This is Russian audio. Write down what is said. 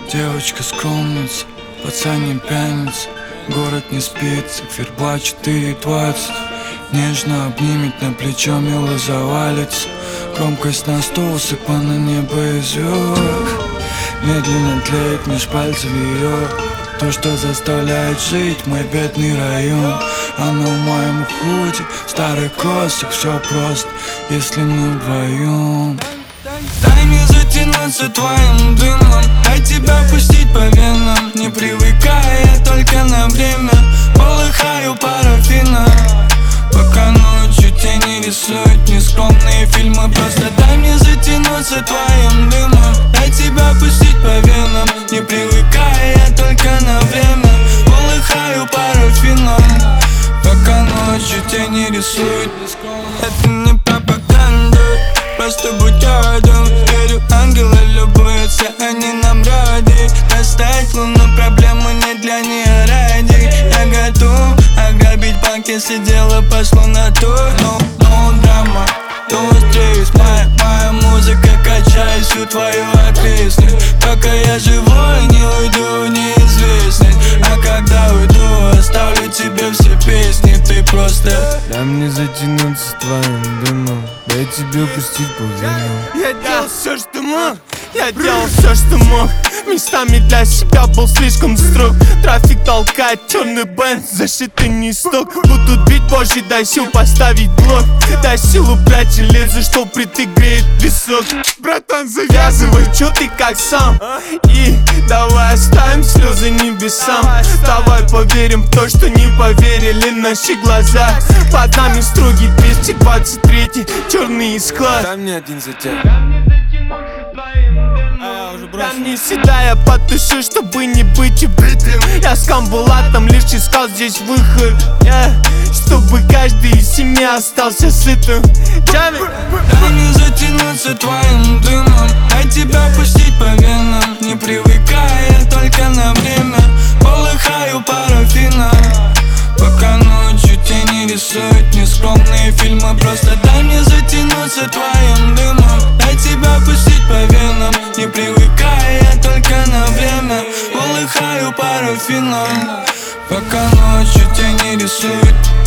Девочка скромница, пацан пьяница. Город не спится, Ферба 4:20. Нежно обнимет, на плечо мило завалится. Громкость на 100, усыпана небо и звезд. Медленно тлеет меж пальцев ее то, что заставляет жить мой бедный район. Она в моем худе, старый кроссик, все просто, если мы вдвоем. Дай мне затянуться твоим дымом, дай тебя пустить по венам. Не привыкая, я только на время полыхаю парафином. Пока ночью тени рисуют нескромные фильмы. Просто дай мне затянуться твоим дымом, дай тебя пустить по венам. Не привыкая, я только на время полыхаю парафином. Пока ночью тени рисуют. Это не пропаганда, просто будь рядом. Верю, ангелы любуются, они нам рады. Достать луну, проблема не для нее ради. Я готов ограбить банк, если дело пошло на то. No драма, no стресс. Моя музыка качает всю твою окрестность. Пока я живой, не уйду в неизвестность. А когда уйду, оставлю тебе все песни. Ты просто дай мне затянуться твоим дымом, дай тебе пустить по венам. Я делал все, что мог, я делал все, что мог. Местами для себя был слишком строг. Трафик толкает черный бенз, зашитый не сток. Будут бить позже, дай сил поставить блок. Дай силу брать железо, что впритык греет песок. Братан, завязывай, чё ты как сам? И давай оставим слезы небесам. Давай поверим в то, что не поверили наши глаза. Под нами строгий 223, черный склад. Дай мне один за тебя. Да не седая, потушу, чтобы не быть убитым. Я с Камбулатом лишь искал здесь выход, чтобы каждый из семьи остался сытым. дай мне затянуться твоим дымом, дай тебя пустить по венам. Не привыкая, я только на время полыхаю парафином. Пока ночью тени рисуют нескромные фильмы. Просто дай мне затянуться твоим дымом, дай тебя пустить по венам. Не привыкая, я только на время полыхаю парафином. Пока ночью тени рисуют